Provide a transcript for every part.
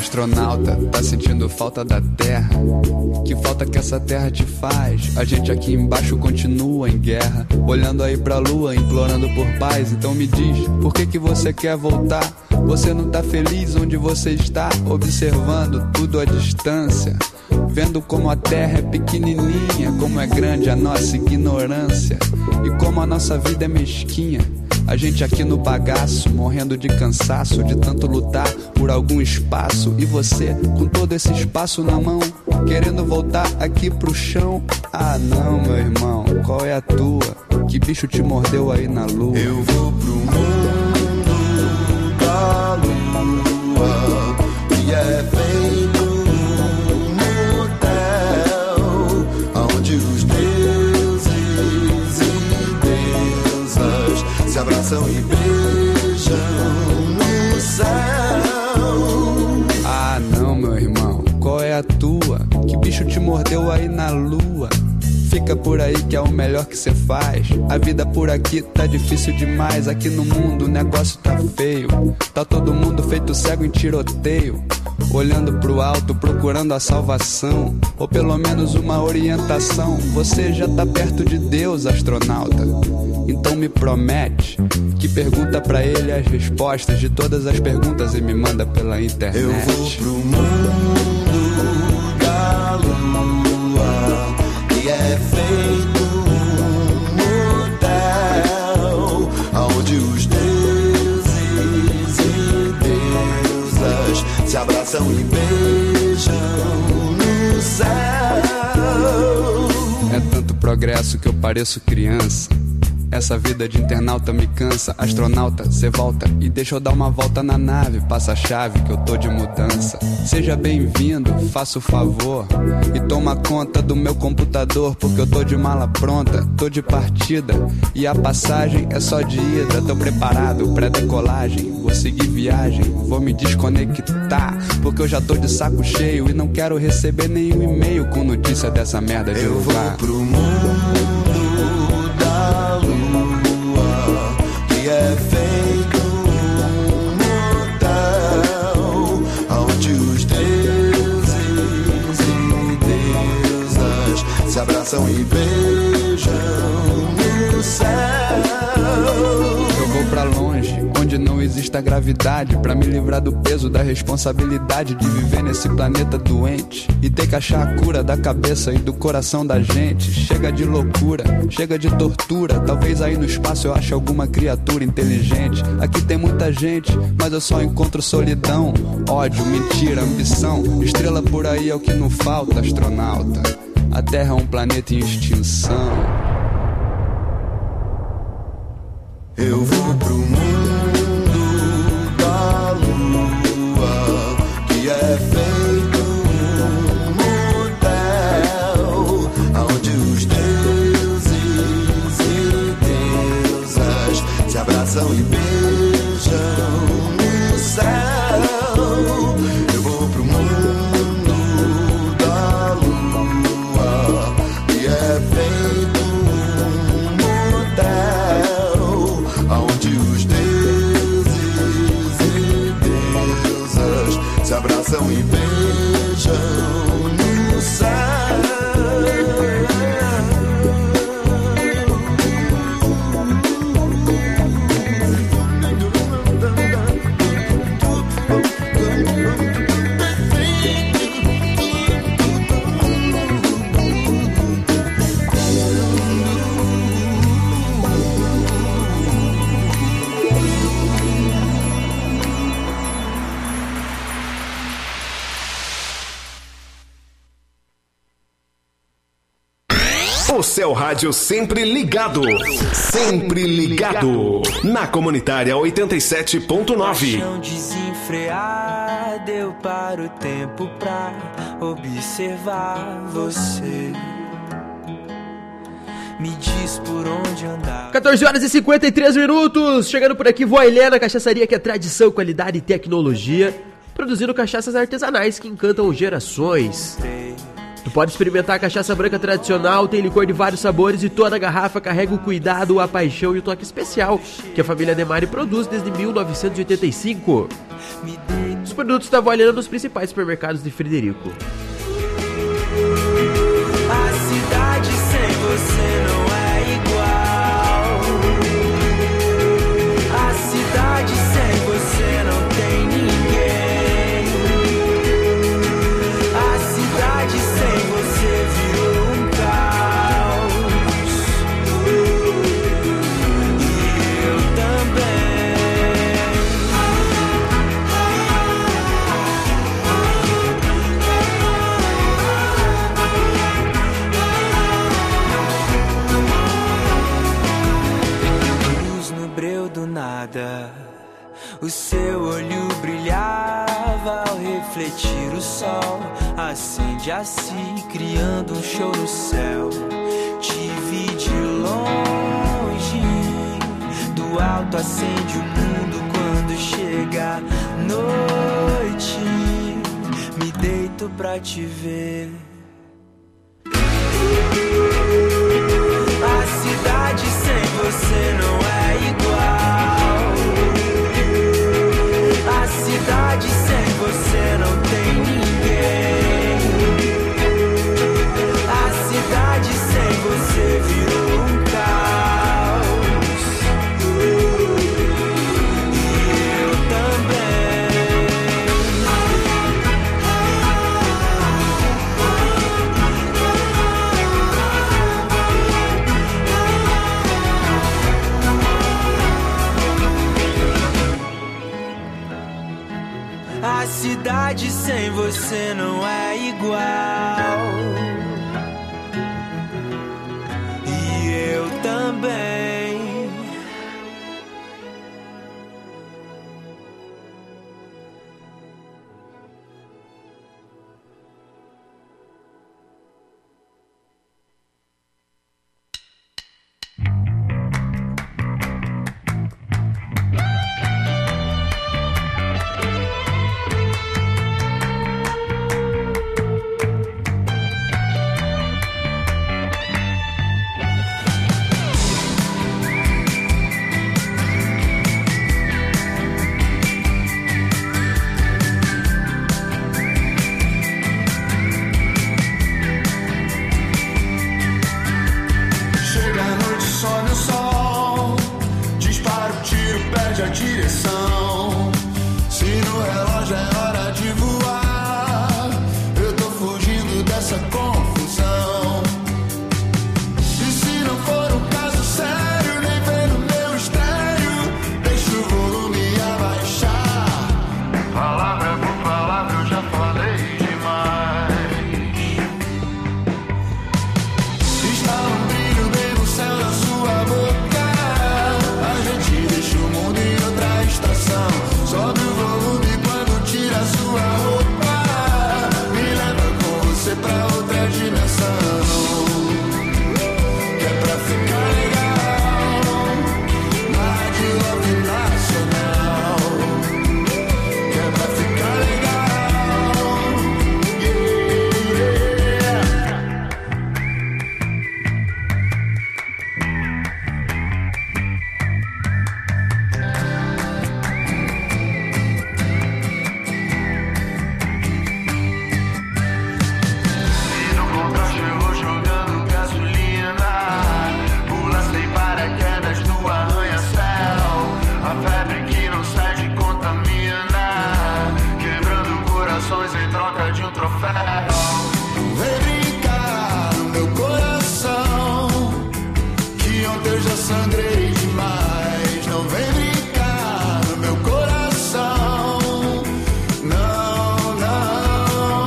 Astronauta, tá sentindo falta da Terra? Que falta que essa terra te faz? A gente aqui embaixo continua em guerra, olhando aí pra lua, implorando por paz. Então me diz, por que você quer voltar? Você não tá feliz onde você está? Observando tudo à distância, vendo como a terra é pequenininha, como é grande a nossa ignorância e como a nossa vida é mesquinha. A gente aqui no bagaço, morrendo de cansaço, de tanto lutar por algum espaço. E você, com todo esse espaço na mão, querendo voltar aqui pro chão. Ah não, meu irmão, qual é a tua? Que bicho te mordeu aí na lua? Eu vou pro mundo da lua, que é feito no hotel, onde os deuses e deusas se abraçam e beijam no céu. Ah não, meu irmão, qual é a tua? Que bicho te mordeu aí na lua? Fica por aí que é o melhor que cê faz. A vida por aqui tá difícil demais. Aqui no mundo o negócio tá feio. Tá todo mundo feito cego em tiroteio, olhando pro alto, procurando a salvação, ou pelo menos uma orientação. Você já tá perto de Deus, astronauta. Então me promete que pergunta pra ele as respostas de todas as perguntas e me manda pela internet. Eu vou pro mundo da lua, que é feito um hotel, onde os deuses e deusas se abraçam e beijam no céu. É tanto progresso que eu pareço criança. Essa vida de internauta me cansa. Astronauta, cê volta e deixa eu dar uma volta na nave. Passa a chave que eu tô de mudança. Seja bem-vindo, faça o favor e toma conta do meu computador, porque eu tô de mala pronta, tô de partida e a passagem é só de ida. Tô preparado, pré-decolagem, vou seguir viagem, vou me desconectar, porque eu já tô de saco cheio e não quero receber nenhum e-mail com notícia dessa merda de lugar. Eu vou pro mundo da lua, que é feito um hotel, onde os deuses e deusas se abraçam e beijam no céu. Eu vou pra longe, onde não existe a gravidade, pra me livrar do peso da responsabilidade de viver nesse planeta doente e ter que achar a cura da cabeça e do coração da gente. Chega de loucura, chega de tortura. Talvez aí no espaço eu ache alguma criatura inteligente. Aqui tem muita gente, mas eu só encontro solidão, ódio, mentira, ambição. Estrela por aí é o que não falta, astronauta. A Terra é um planeta em extinção. Eu vou pro mundo da lua, que é feito um hotel, onde os deuses e deusas se abraçam e beijam no céu. Eu vou pro mundo da lua, que é feito um hotel, onde os deuses e deusas se abraçam e beijam no céu. O seu rádio sempre ligado. Sempre ligado. Na Comunitária 87.9. Paixão desenfreada, eu paro o tempo pra observar você. Me diz por onde andar. 14 horas e 53 minutos. Chegando por aqui, Vó Helena, cachaçaria que é tradição, qualidade e tecnologia, produzindo cachaças artesanais que encantam gerações. Tu pode experimentar a cachaça branca tradicional, tem licor de vários sabores e toda a garrafa carrega o cuidado, a paixão e o toque especial que a família Demari produz desde 1985. Os produtos da Voileira nos principais supermercados de Frederico. A cidade sem você não é igual. A cidade sem você não tem ninguém. A cidade sem você virou um caos. E eu também. Luz no breu do nada, o seu olho brilhava ao refletir o sol. Acende assim, criando um show no céu. Te vi de longe, do alto acende o mundo quando chega a noite. Me deito pra te ver. A cidade sem você não é igual. A cidade sem você não tem ninguém. A cidade sem você virou um caos. E eu também. A cidade sem você não é igual. E eu também. Chega a noite, sobe o sol. Dispara o tiro, perde a direção. Se no relógio é hora de voar, eu tô fugindo dessa confusão. E se não for um caso sério, nem vem no meu estéreo, deixa o volume abaixar. Palavra por palavra eu já falei demais. Está um brilho bem no céu da sua boca. A gente deixa o mundo em outra estação. Sobe o volume quando tira a sua roupa. Me leva com você pra outra dimensão. Que é pra ficar legal. Na de love nacional. Que é pra ficar legal. Yeah. E no contraste eu vou jogando gasolina. Pula sem paraquedas no arranha-céu. A febre que não cede contamina. Quebrando corações em troca de um troféu. Não vem brincar no meu coração, que ontem eu já sangrei demais. Não vem brincar no meu coração. Não, não.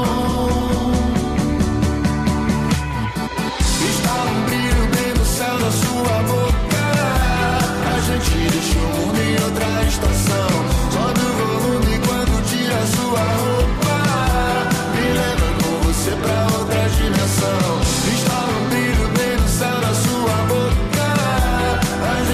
Está um brilho bem no céu da sua boca. A gente deixa o mundo em outra estação. Sobe o volume quando tira a sua roupa. Me leva com você pra outra dimensão. Está um brilho bem no céu da sua boca. A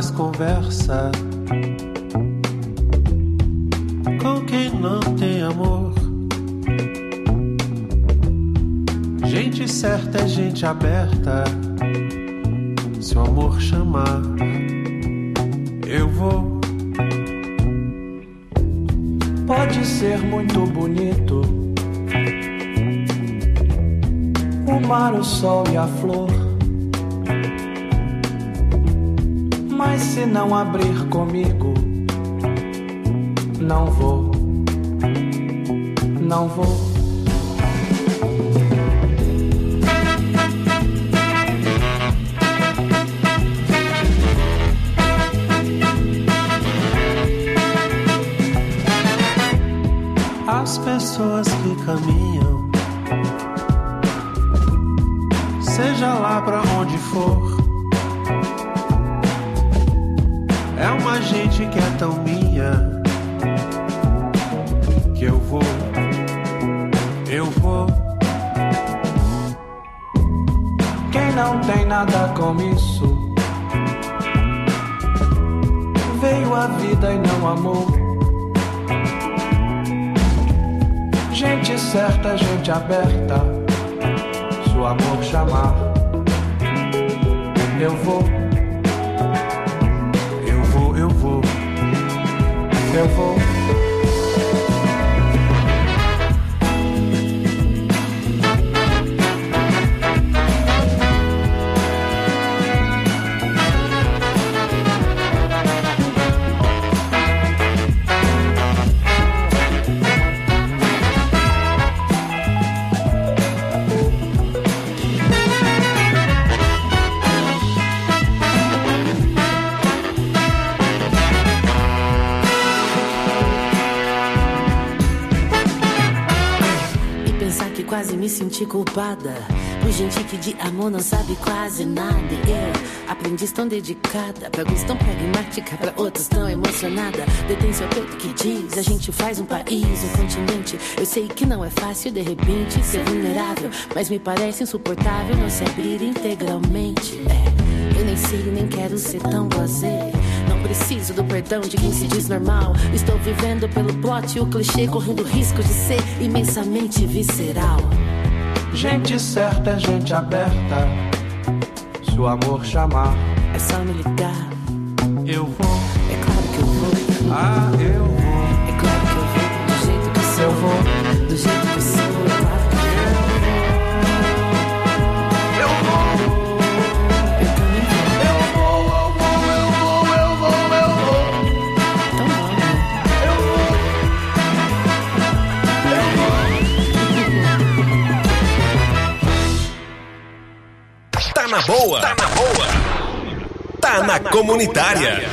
mais conversa com quem não tem amor. Gente certa é gente aberta. Se o amor chamar, eu vou. Pode ser muito bonito o mar, o sol e a flor, mas se não abrir comigo, não vou, não vou. As pessoas que caminham, seja lá pra onde for, é uma gente que é tão minha que eu vou, eu vou. Quem não tem nada com isso veio à vida e não amou. Gente certa, gente aberta. Se o amor chamar, eu vou. Eu vou, eu vou. Eu vou. Quase me senti culpada por gente que de amor não sabe quase nada. Eu, aprendiz tão dedicada, pra alguns tão pragmática, pra outros tão emocionada. Detém seu peito que diz, a gente faz um país, um continente. Eu sei que não é fácil de repente ser vulnerável, mas me parece insuportável não se abrir integralmente. Eu nem sei, nem quero ser tão blasé. Não preciso do perdão de quem se diz normal. Estou vivendo pelo plot e o clichê, correndo risco de ser imensamente visceral. Gente certa é gente aberta. Se o amor chamar, é só me ligar. Eu vou. É claro que eu vou. Ah, eu vou. É claro que eu vou. Do jeito que sou. Eu vou. Do jeito que sou. É claro que eu vou. Eu também vou. Eu vou. Então vamos, né? Tá na boa. Tá na boa. Tá na comunitária.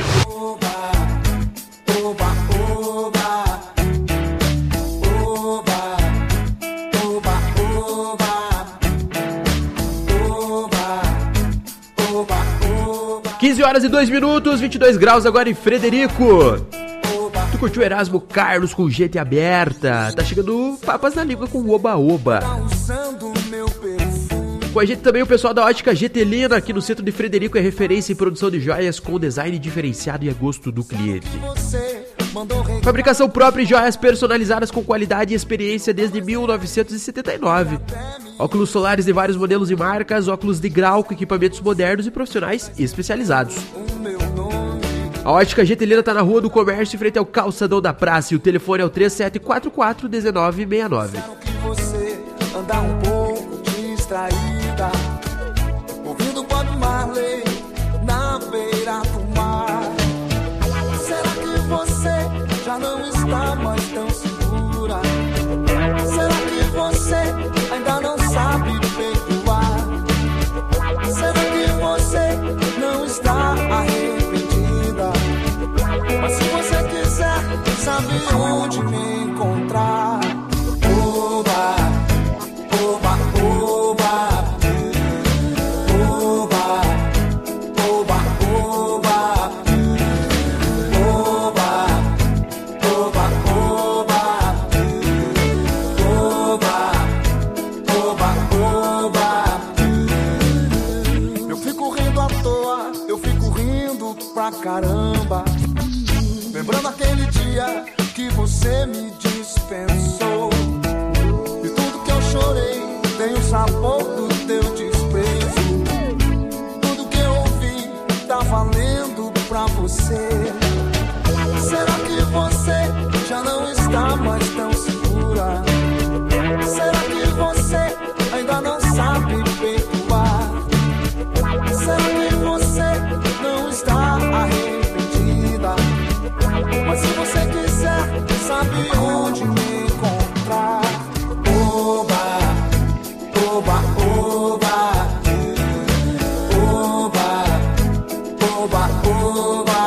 Horas e 2 minutos, 22 graus agora em Frederico. Tu curtiu Erasmo Carlos com gente aberta. Tá chegando Papas na Língua com Oba Oba. Com a gente também o pessoal da Ótica Getelina, aqui no centro de Frederico, é referência em produção de joias com design diferenciado e a gosto do cliente. Fabricação própria e joias personalizadas com qualidade e experiência desde 1979. Óculos solares de vários modelos e marcas, óculos de grau com equipamentos modernos e profissionais especializados. A Ótica Getelina está na Rua do Comércio, em frente ao Calçadão da Praça, e o telefone é o 3744-1969. Andar um pouco distraída, ouvindo Bob Marley na beira do mar. Será que você já não está mais tão segura? Será que você ainda não sabe perdoar? Será que você não está arrependida? Mas se você quiser, sabe onde me encontrar. Oba, oba, oba. caramba. Lembrando aquele dia que você me dispensou. E tudo que eu chorei tem o sabor do teu desprezo. Tudo que eu ouvi tá valendo pra você. Será que você já não está mais tão segura? Será que você ainda não sabe perdoar? Será que você não está arrependida? Mas se você quiser, sabe onde me encontrar. Oba, oba, oba, oba, oba, oba.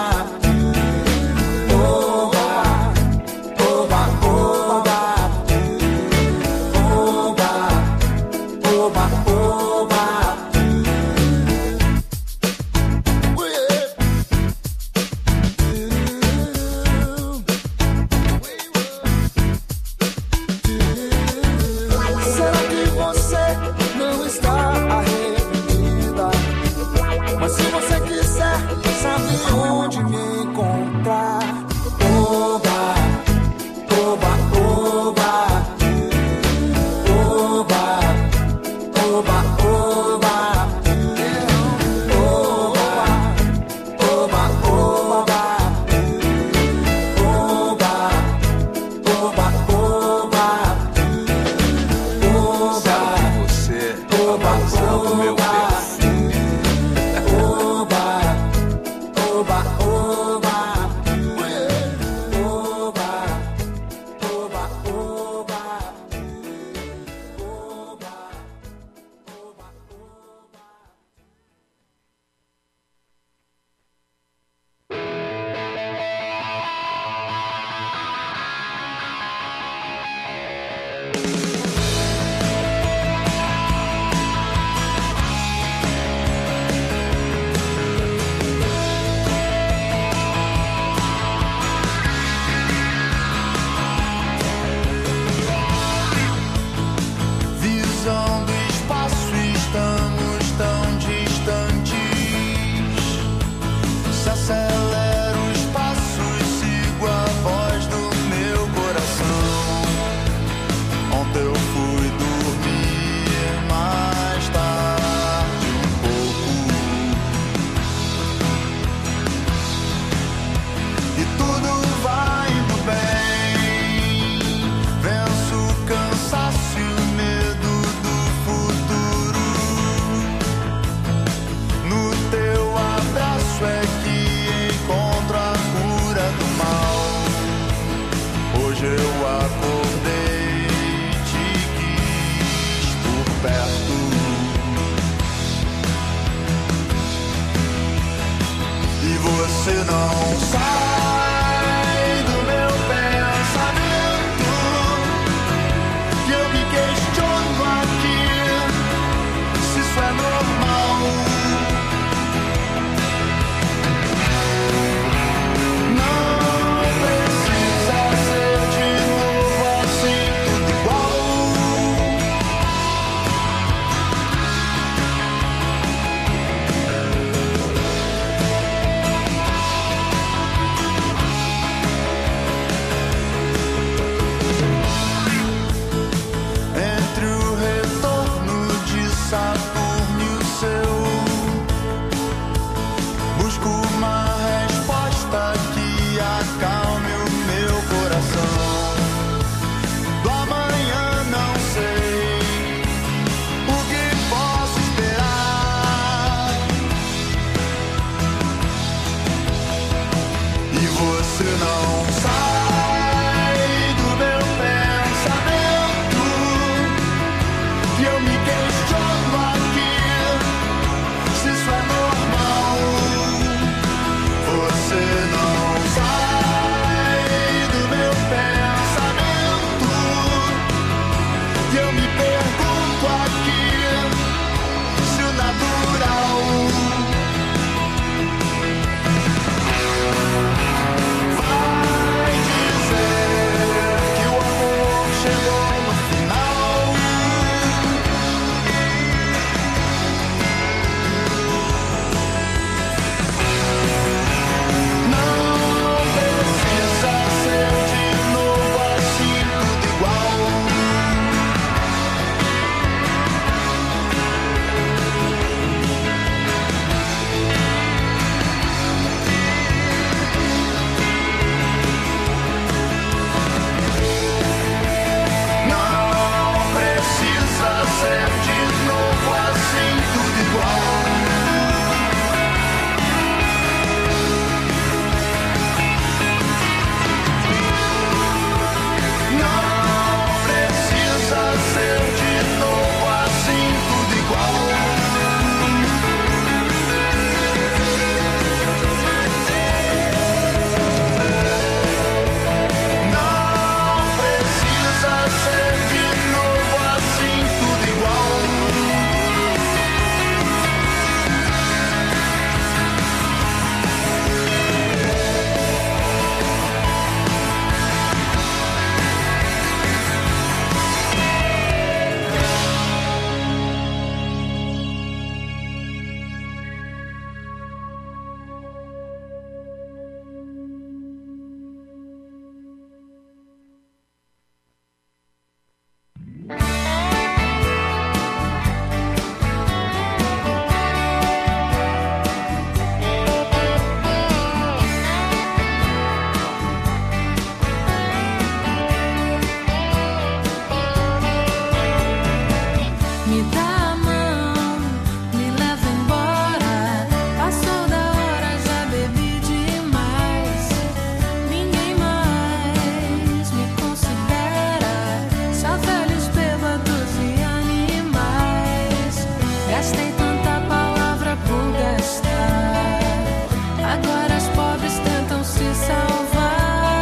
Me dá a mão, me leva embora. Passou da hora, já bebi demais. Ninguém mais me considera. Só velhos bêbados e animais. Gastei tanta palavra por gastar. Agora as pobres tentam se salvar.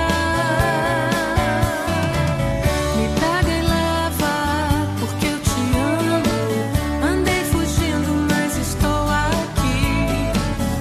Me pega e leva, porque eu te amo. Andei fugindo, mas estou aqui,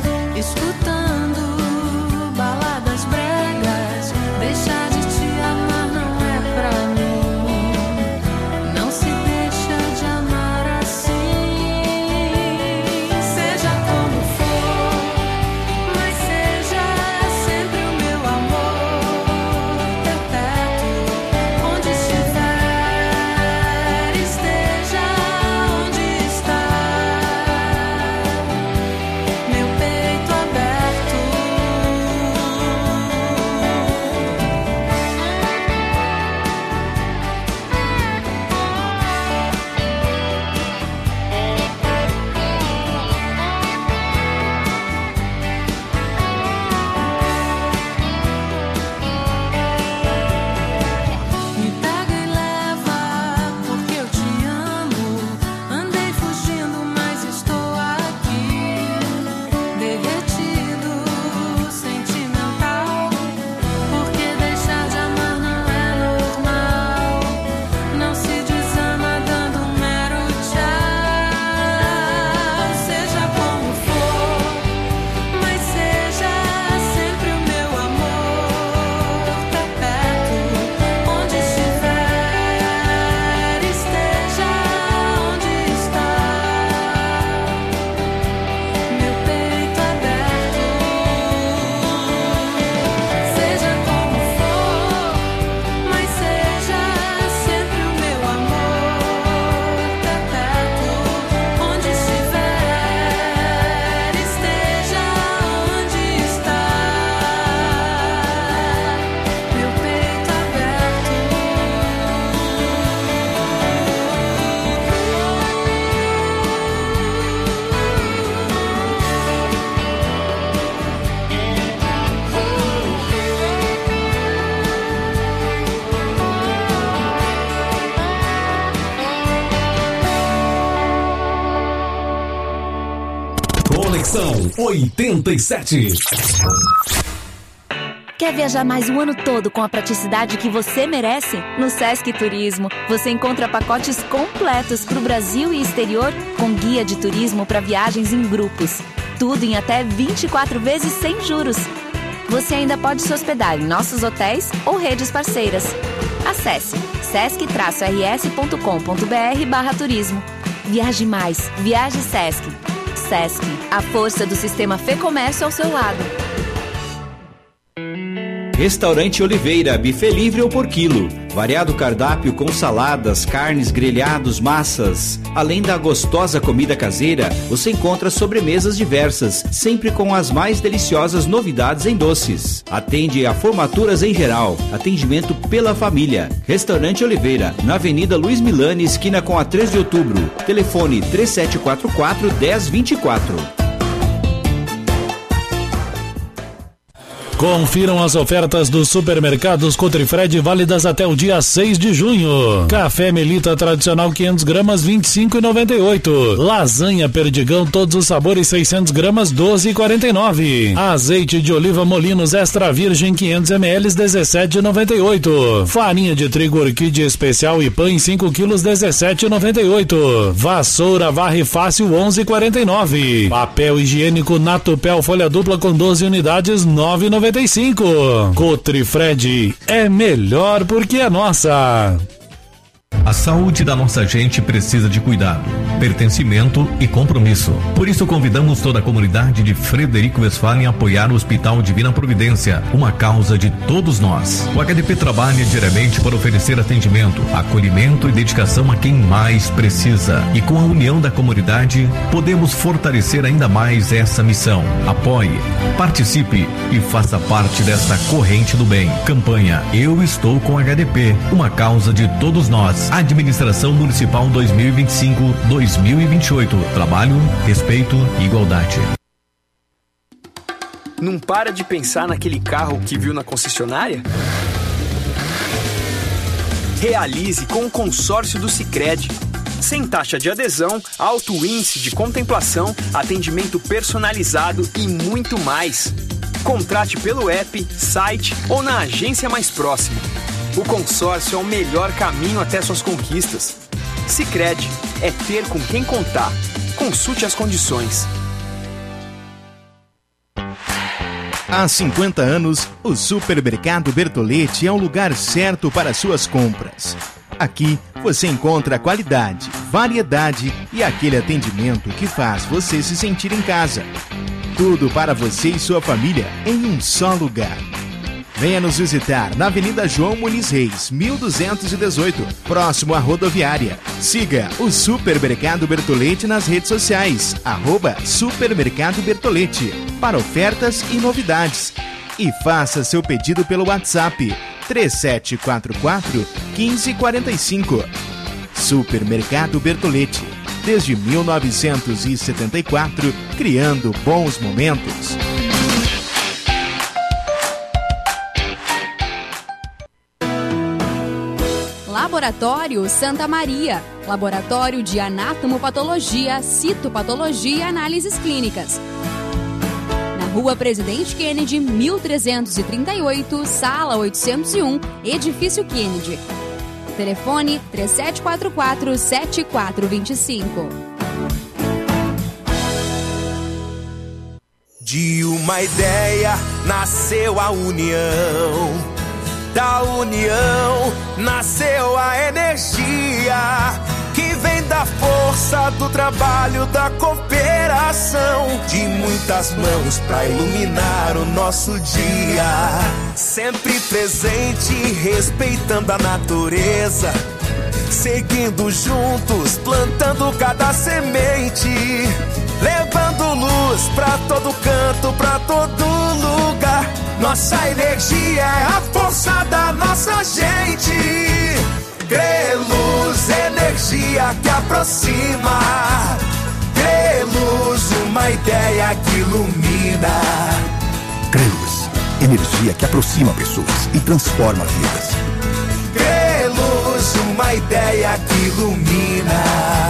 escutando baladas bregas. Deixar de te amar não é pra mim. Não se deixa de amar assim. Seja como for, mas seja sempre o meu amor perpétuo. Onde estiver, esteja onde está, meu peito aberto. Me pega e leva, porque eu te amo. Andei fugindo, mas estou aqui, derretido, sentimental. Porque deixar de amar não é normal. Não se desama dando um mero tchau. Seja como for, mas seja sempre o meu amor perpétuo. Onde estiver, esteja onde está, meu peito aberto. Seja como for, mas seja sempre o meu amor perpétuo. Onde estiver, esteja onde está, meu peito aberto. Conexão 87. Quer viajar mais o ano todo com a praticidade que você merece? No Sesc Turismo, você encontra pacotes completos para o Brasil e exterior, com guia de turismo para viagens em grupos. Tudo em até 24 vezes sem juros. Você ainda pode se hospedar em nossos hotéis ou redes parceiras. Acesse sesc-rs.com.br/turismo. Viaje mais, viaje Sesc. Sesc, a força do sistema Fê Comércio ao seu lado. Restaurante Oliveira, buffet livre ou por quilo. Variado cardápio com saladas, carnes, grelhados, massas. Além da gostosa comida caseira, você encontra sobremesas diversas, sempre com as mais deliciosas novidades em doces. Atende a formaturas em geral. Atendimento pela família. Restaurante Oliveira, na Avenida Luiz Milani, esquina com a 3 de outubro. Telefone 3744-1024. Confiram as ofertas dos supermercados Cotrifred válidas até o dia 6 de junho. Café Melita tradicional 500 gramas 25,98. Lasanha Perdigão todos os sabores 600 gramas 12,49. Azeite de oliva Molinos extra virgem 500 ml 17,98. Farinha de trigo Orquídea especial e pães 5 quilos 17,98. Vassoura Varre Fácil 11,49. Papel higiênico Natupel folha dupla com 12 unidades 9,95. Cotrifred é melhor porque é nossa. A saúde da nossa gente precisa de cuidado, pertencimento e compromisso. Por isso convidamos toda a comunidade de Frederico Westphalen a apoiar o Hospital Divina Providência, uma causa de todos nós. O HDP trabalha diariamente para oferecer atendimento, acolhimento e dedicação a quem mais precisa. E com a união da comunidade, podemos fortalecer ainda mais essa missão. Apoie, participe e faça parte desta corrente do bem. Campanha Eu Estou com HDP, uma causa de todos nós. Goiás. Administração Municipal 2025-2028. Trabalho, respeito e igualdade. Não para de pensar naquele carro que viu na concessionária? Realize com o consórcio do Sicredi. Sem taxa de adesão, alto índice de contemplação, atendimento personalizado e muito mais. Contrate pelo app, site ou na agência mais próxima. O consórcio é o melhor caminho até suas conquistas. Sicredi é ter com quem contar. Consulte as condições. Há 50 anos, o Supermercado Bertolletti é o lugar certo para suas compras. Aqui você encontra qualidade, variedade e aquele atendimento que faz você se sentir em casa. Tudo para você e sua família em um só lugar. Venha nos visitar na Avenida João Muniz Reis, 1218, próximo à rodoviária. Siga o Supermercado Bertolletti nas redes sociais, @Supermercado Bertolletti, para ofertas e novidades. E faça seu pedido pelo WhatsApp 3744-1545. Supermercado Bertolletti, desde 1974, criando bons momentos. Laboratório Santa Maria, laboratório de anatomopatologia, citopatologia e análises clínicas. Na Rua Presidente Kennedy, 1338, Sala 801, Edifício Kennedy. Telefone 3744-7425. De uma ideia nasceu a união. Da união nasceu a energia que vem da força do trabalho, da cooperação, de muitas mãos pra iluminar o nosso dia. Sempre presente, respeitando a natureza, seguindo juntos, plantando cada semente, levando luz pra todo canto, pra todo lugar. Nossa energia é a força da nossa gente. Creluz, energia que aproxima. Creluz, uma ideia que ilumina. Creluz, energia que aproxima pessoas e transforma vidas. Creluz, uma ideia que ilumina.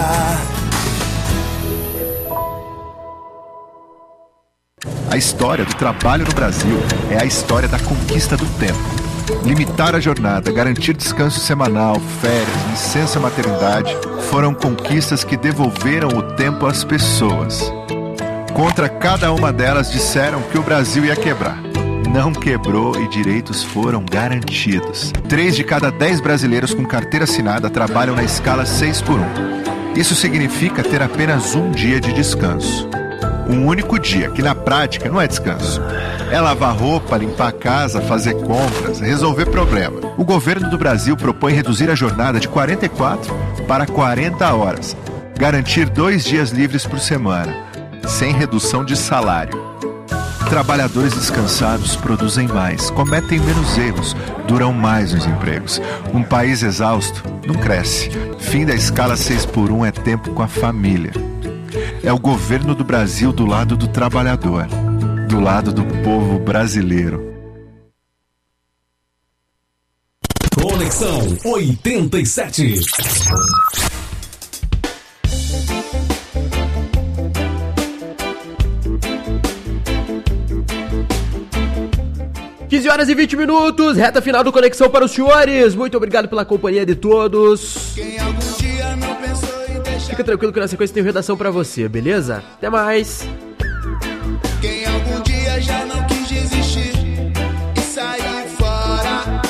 A história do trabalho no Brasil é a história da conquista do tempo. Limitar a jornada, garantir descanso semanal, férias, licença maternidade, foram conquistas que devolveram o tempo às pessoas. Contra cada uma delas disseram que o Brasil ia quebrar. Não quebrou e direitos foram garantidos. 3 de cada 10 brasileiros com carteira assinada trabalham na escala 6x1. Isso significa ter apenas um dia de descanso. Um único dia, que na prática não é descanso. É lavar roupa, limpar a casa, fazer compras, resolver problema. O governo do Brasil propõe reduzir a jornada de 44 para 40 horas. Garantir 2 dias livres por semana, sem redução de salário. Trabalhadores descansados produzem mais, cometem menos erros, duram mais nos empregos. Um país exausto não cresce. Fim da escala 6x1 é tempo com a família. É o governo do Brasil do lado do trabalhador, do lado do povo brasileiro. Conexão 87. Horas e 20 minutos, reta final do Conexão para os senhores. Muito obrigado pela companhia de todos. Fica tranquilo que na sequência tem redação pra você, beleza? Até mais. Quem algum dia já não quis desistir e sair fora.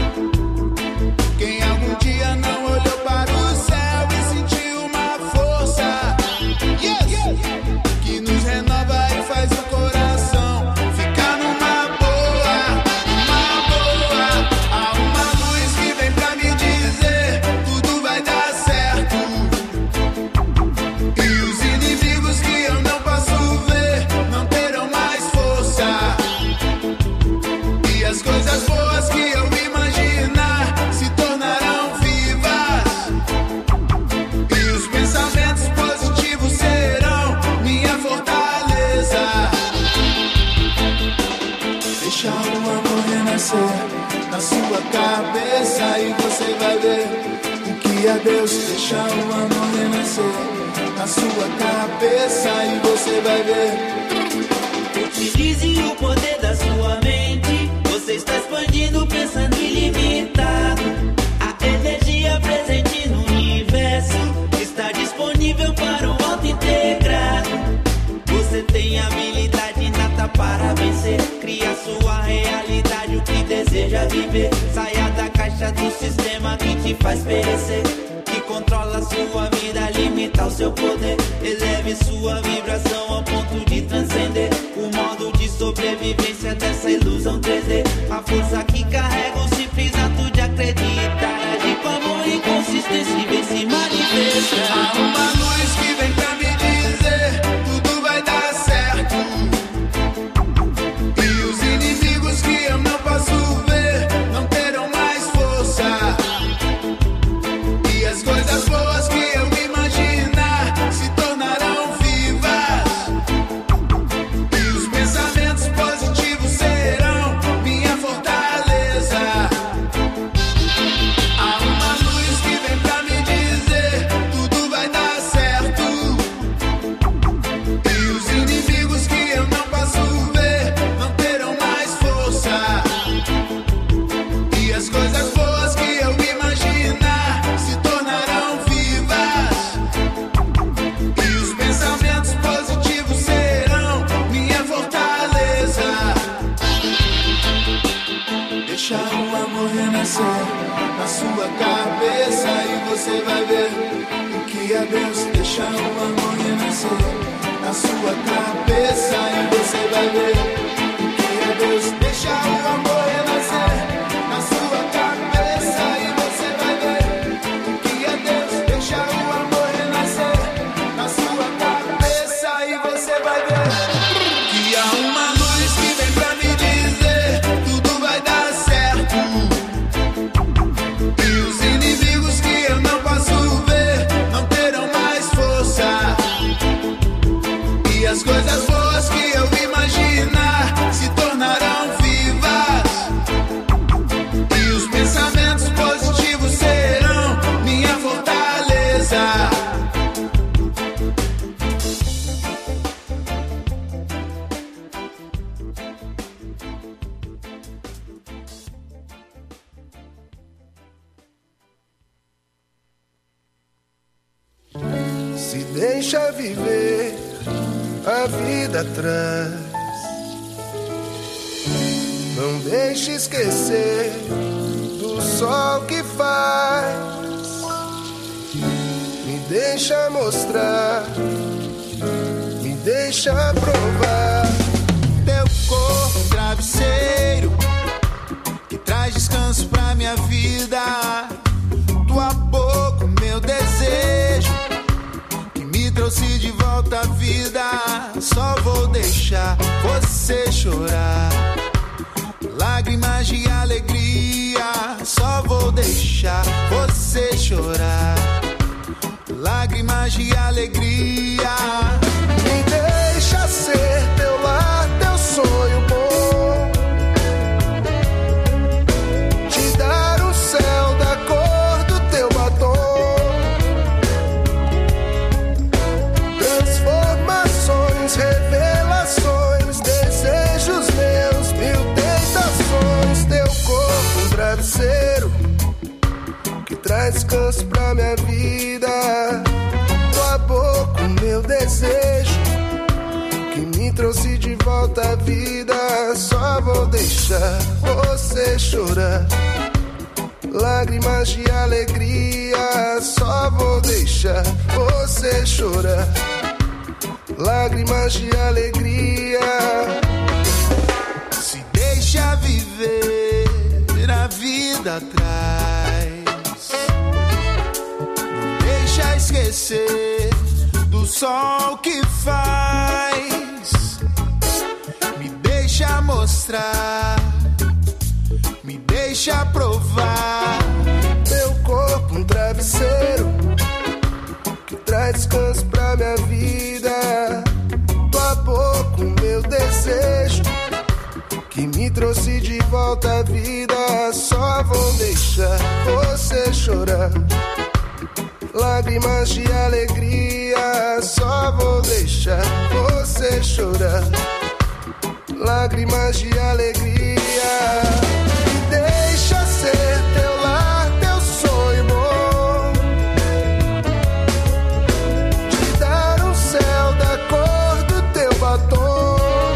Quem algum dia não olhou para o céu e sentiu uma força, yes, que nos renova e faz o coração ficar numa boa, uma boa. Há uma luz que vem pra me dizer tudo vai dar certo. E os inimigos que eu não posso deixa o amor renascer na sua cabeça e você vai ver. Utilize o poder da sua mente. Você está expandindo, pensando ilimitado. A energia presente no universo está disponível para o auto-integrado. Você tem habilidade inata para vencer. Cria sua realidade, o que deseja viver. Saia da caixa do sistema que te faz perecer, que controla sua vida, limita o seu poder. Eleve sua vibração ao ponto de transcender o modo de sobrevivência dessa ilusão 3D. A força que carrega o simples ato de acreditar. Agir com amor e consistência e vem se manifestar. Há uma luz que vem pra me dizer tudo vai dar certo. E os inimigos que eu não posso ver não terão mais força. E as coisas boas que eu imaginar se tornarão vivas. E os pensamentos positivos serão minha fortaleza. Há uma luz que vem pra me dizer tudo vai dar certo. E os inimigos que eu não posso ver não terão mais força. E as coisas boas que eu imaginar se tornarão vivas. E os pensamentos positivos serão minha fortaleza. Deixa o amor renascer na sua cabeça e você vai ver o que é Deus. Deixa o amor renascer na sua cabeça e você vai ver o que é Deus. Deixa o amor renascer na sua cabeça e você vai ver o que é Deus. Deixa o amor renascer na sua cabeça e você vai ver que há uma luz que vem pra me dizer tudo vai dar certo. E os inimigos que eu não posso ver não terão mais força. E as coisas boas que eu imaginar se tornarão vivas. E os pensamentos positivos serão minha fortaleza. Se deixa viver a vida atrás. Não deixe esquecer do sol que faz. Me deixa mostrar, me deixa provar. Teu corpo, travesseiro que traz descanso pra minha vida. Tua boca, meu desejo que me trouxe de volta à vida. Só vou deixar você chorar, lágrimas de alegria. Só vou deixar você chorar, lágrimas de alegria. Me deixa ser teu lar, teu sonho bom. Te dar o céu da cor do teu batom. Transformações, revelações, desejos meus, mil tentações. Teu corpo, um travesseiro que traz descanso pra minha vida. Tua boca, o meu desejo que me trouxe de volta à vida. Só vou deixar você chorar, lágrimas de alegria. Só vou deixar você chorar, lágrimas de alegria. Se deixa viver a vida atrás. Não deixa esquecer do sol que faz. Me deixa mostrar, me deixa provar. Teu corpo, um travesseiro que traz descanso pra minha vida. Tua boca, o meu desejo que me trouxe de volta à vida. Só vou deixar você chorar, lágrimas de alegria. Só vou deixar você chorar. Lágrimas de alegria. Me deixa ser teu lar, teu sonho bom. Te dar um céu da cor do teu batom.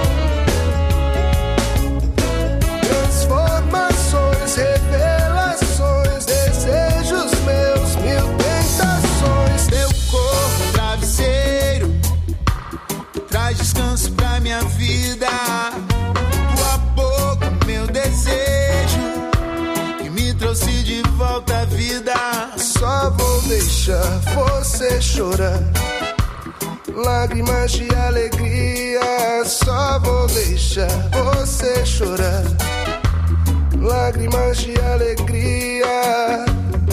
Transformações, revelações, desejos meus, mil tentações. Teu corpo, travesseiro, traz descanso pra minha vida. Tua boca, meu desejo, que me trouxe de volta à vida. Só vou deixar você chorar. Lágrimas de alegria. Só vou deixar você chorar. Lágrimas de alegria.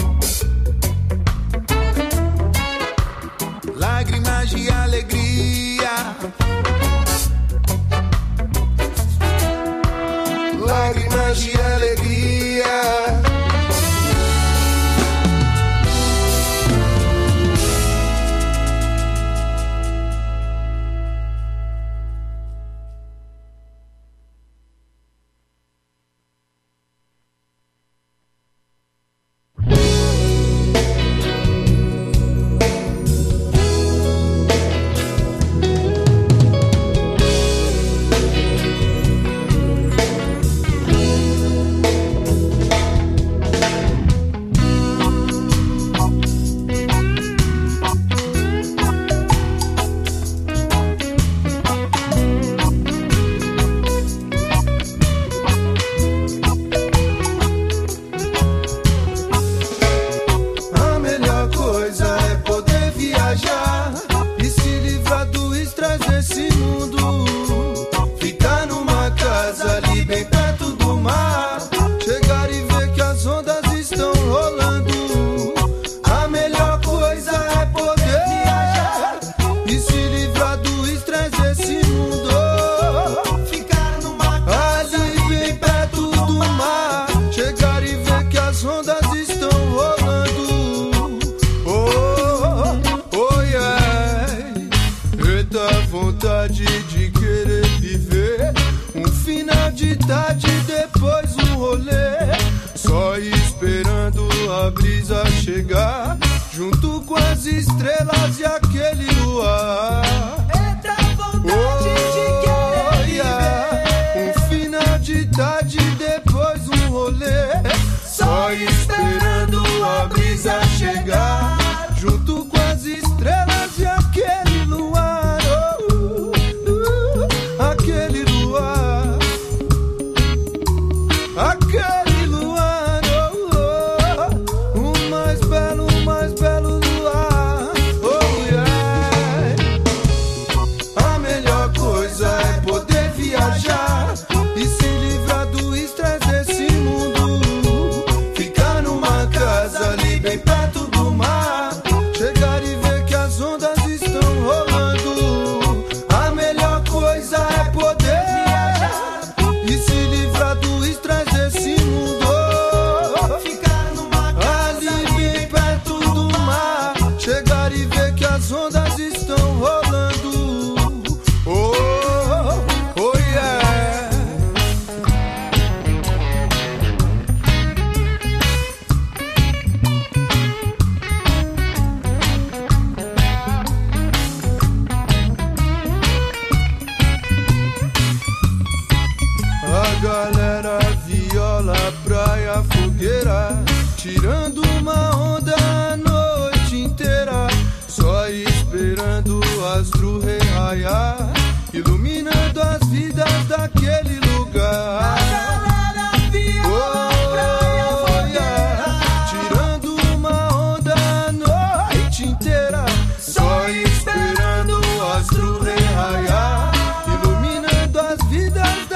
Lágrimas de alegria. Lágrimas de alegria.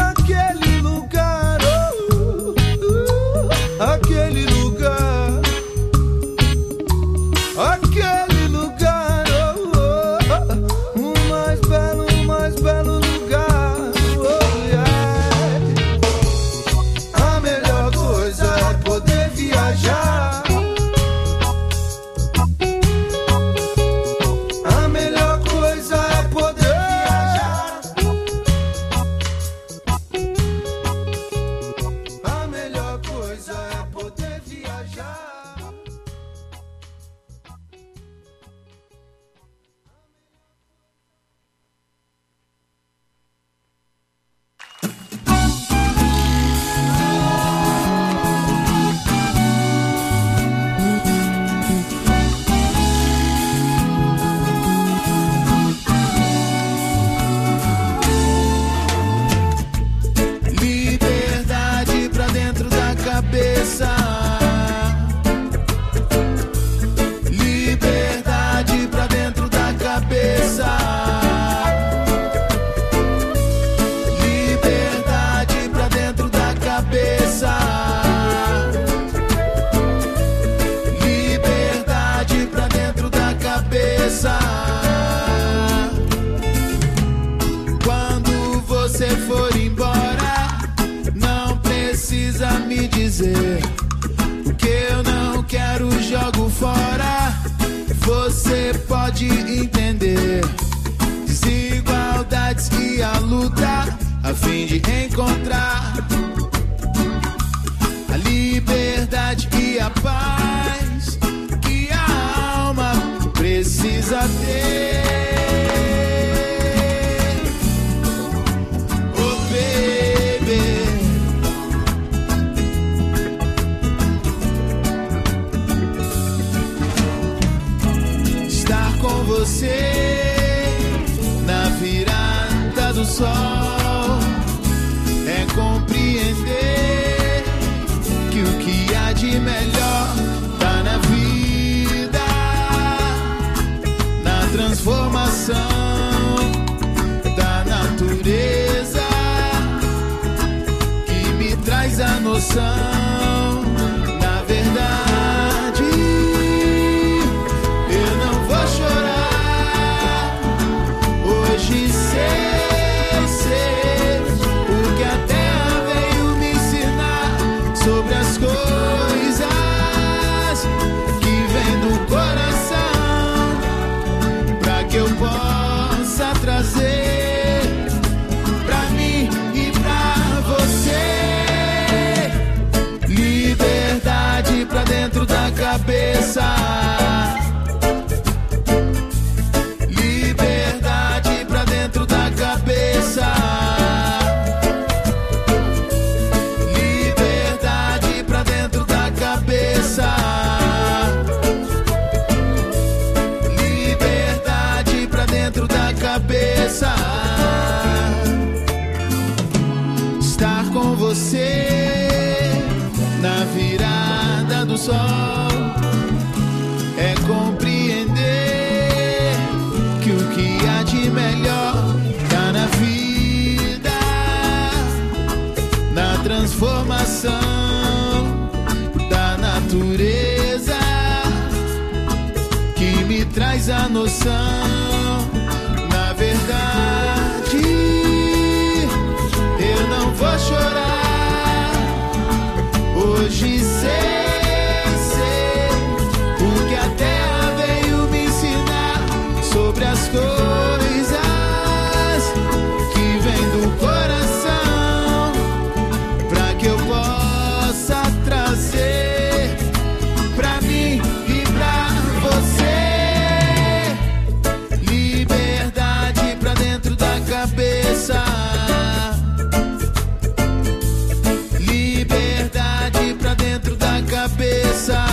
Aquele lugar cabeça. Quando você for embora, não precisa me dizer o que eu não quero, jogo fora. Você pode entender desigualdades e a luta a fim de encontrar a liberdade e a paz que a alma precisa ter. Oh baby, estar com você na virada do sol é compreender que o que há de melhor tá na vida, na transformação da natureza que me traz a noção. Na verdade, eu não vou chorar hoje, sei o que a terra veio me ensinar sobre as coisas que vem do coração, pra que eu possa trazer pra mim e pra você liberdade pra dentro da cabeça. Liberdade pra dentro da cabeça. Liberdade pra dentro da cabeça. Liberdade pra dentro da cabeça. Estar com você na virada do sol é compreender que o que há de melhor tá na vida, na transformação da natureza que me traz a noção. Na verdade, eu não vou chorar hoje, sei o que a terra veio me ensinar sobre as coisas que vem do coração, pra que eu possa trazer pra mim e pra você liberdade pra dentro da cabeça. Liberdade pra dentro da cabeça.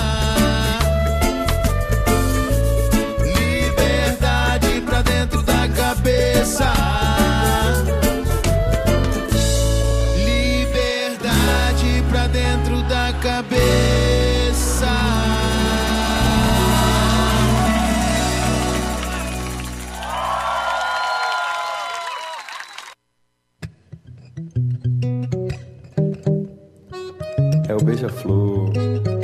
Liberdade pra dentro da cabeça. Liberdade pra dentro da cabeça. É o beija-flor.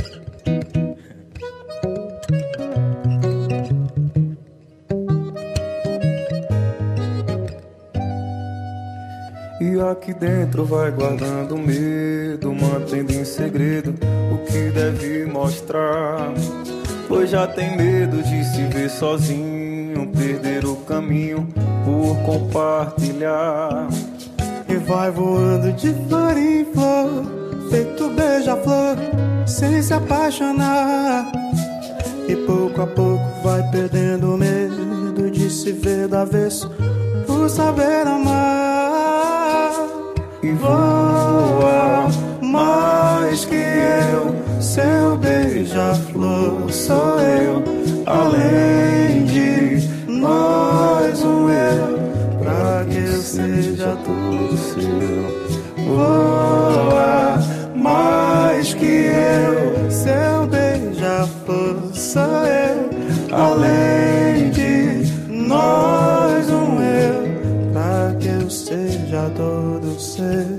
E aqui dentro vai guardando medo, mantendo em segredo o que deve mostrar. Pois já tem medo de se ver sozinho, perder o caminho por compartilhar. E vai voando de flor em flor, feito beija-flor, sem se apaixonar. E pouco a pouco vai perdendo o medo de se ver do avesso, por saber amar. E voa mais que eu, seu beija-flor sou eu. Além de nós um eu, pra que eu seja tudo seu. Voa mais que eu, seu beija-flor sou eu. Além de nós um eu, pra que eu seja todo seu.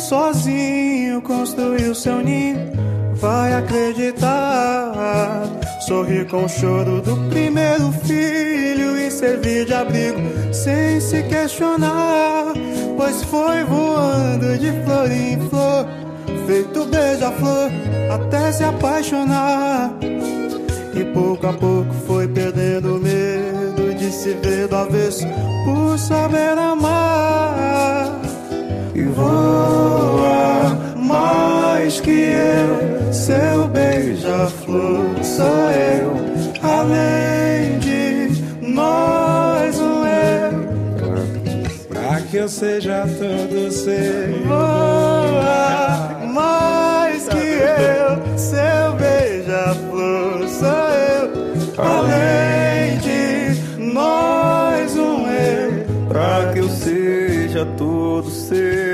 sozinho construiu seu ninho, vai acreditar. Sorrir com o choro do primeiro filho e servir de abrigo sem se questionar, pois foi voando de flor em flor, feito beija-flor, até se apaixonar. E pouco a pouco foi perdendo o medo de se ver do avesso, por saber amar. E voa mais que eu, seu beija-flor sou eu, além de nós um eu. Pra que eu seja todo seu. Voa mais que eu, seu beija-flor sou eu, além de nós um eu. Pra que eu seja todo seu.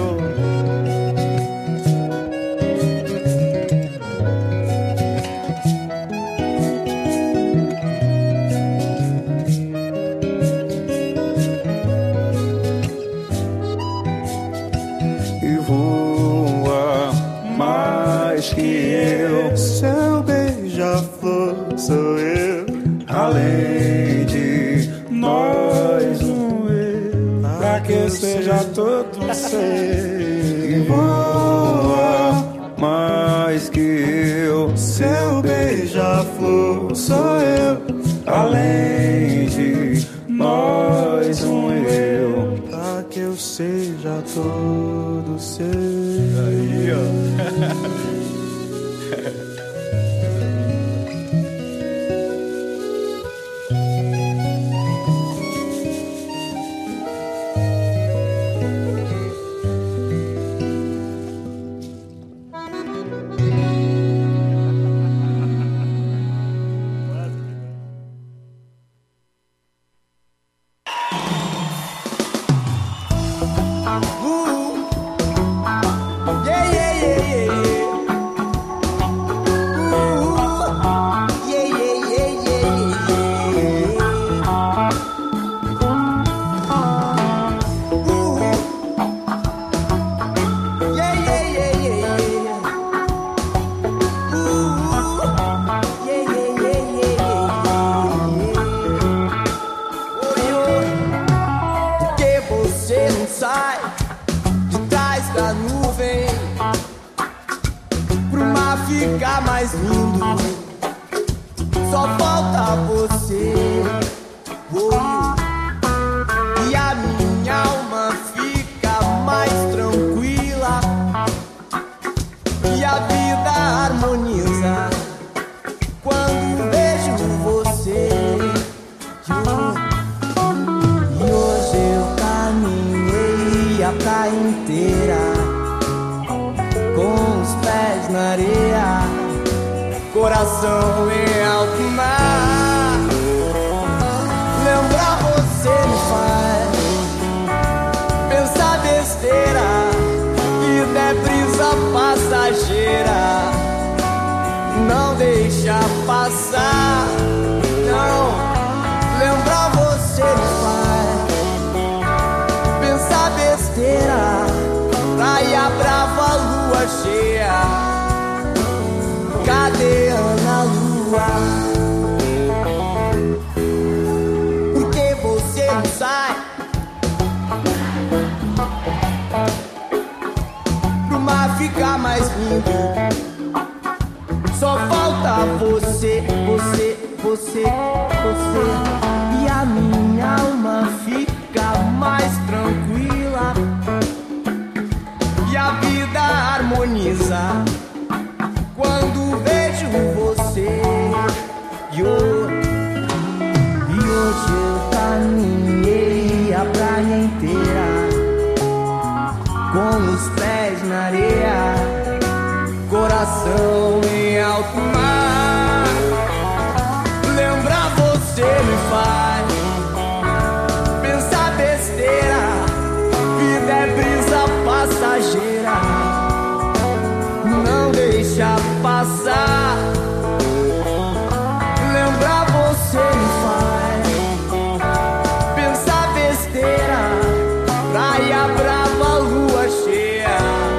Seu beija-flor sou eu, além de nós um eu, pra que eu seja todo seu. E voa mais que eu, seu beija-flor sou eu, além de nós um eu, pra que eu seja todo seu. Aí, ó. Coração em alto mar, lembrar você me faz pensar besteira, vida é brisa passageira, não deixa passar, não. Lembrar você me faz pensar besteira, praia brava, lua cheia, cadê Ana Lua? Por que você não sai pro mar ficar mais lindo? Só falta você, você, você, você. E a minha alma fica mais tranquila e a vida harmoniza quando vejo você. E hoje eu caminhei a praia inteira com os pés na areia, coração em alto mar. Lembrar você me faz pensar besteira, vida é brisa passageira, não deixa passar. Lembrar você me faz pensar besteira, praia brava, lua cheia,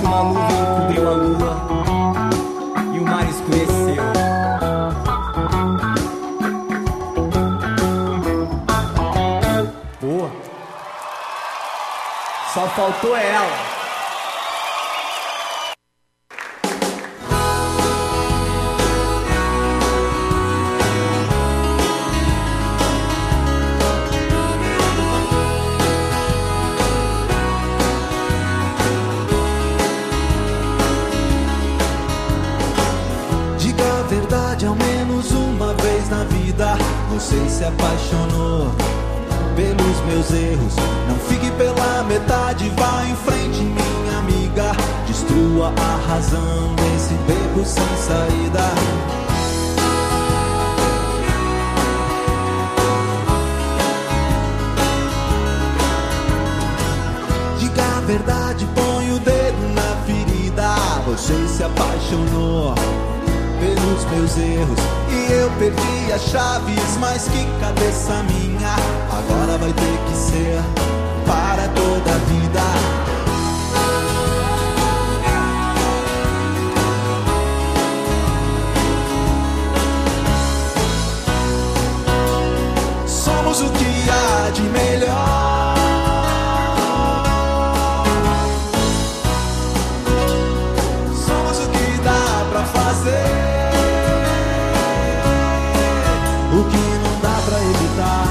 uma nuvem cobriu a lua e o mar escureceu. Boa. Só faltou ela. Ao menos uma vez na vida você se apaixonou pelos meus erros. Não fique pela metade, vá em frente, minha amiga. Destrua a razão desse beco sem saída. Diga a verdade, põe o dedo na ferida. Você se apaixonou pelos meus erros e eu perdi as chaves, mas que cabeça minha. Agora vai ter que ser para toda a vida. Somos o que há de melhor. Somos o que dá pra fazer. O que não dá pra evitar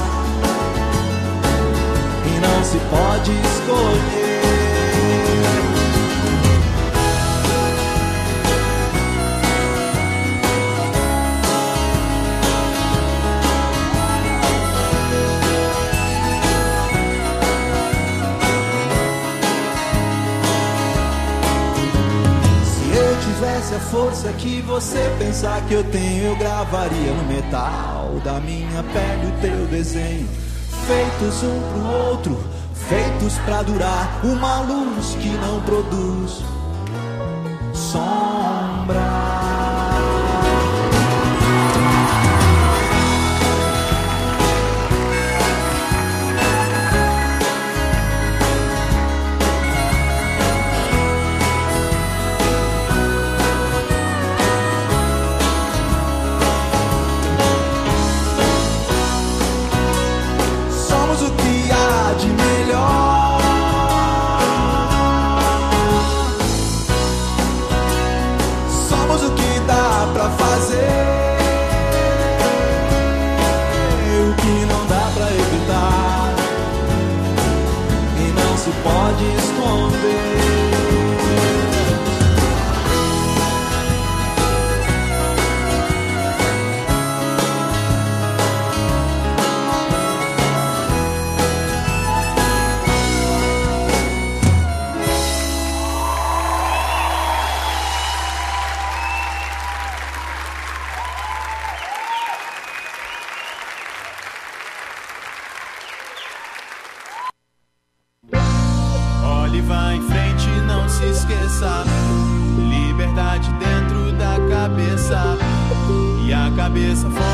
e não se pode escolher. Se eu tivesse a força que você pensar que eu tenho, eu gravaria no metal da minha pele o teu desenho. Feitos um pro outro, feitos pra durar. Uma luz que não produz sombra. Pode esconder. Vá em frente, não se esqueça. Liberdade dentro da cabeça e a cabeça fora.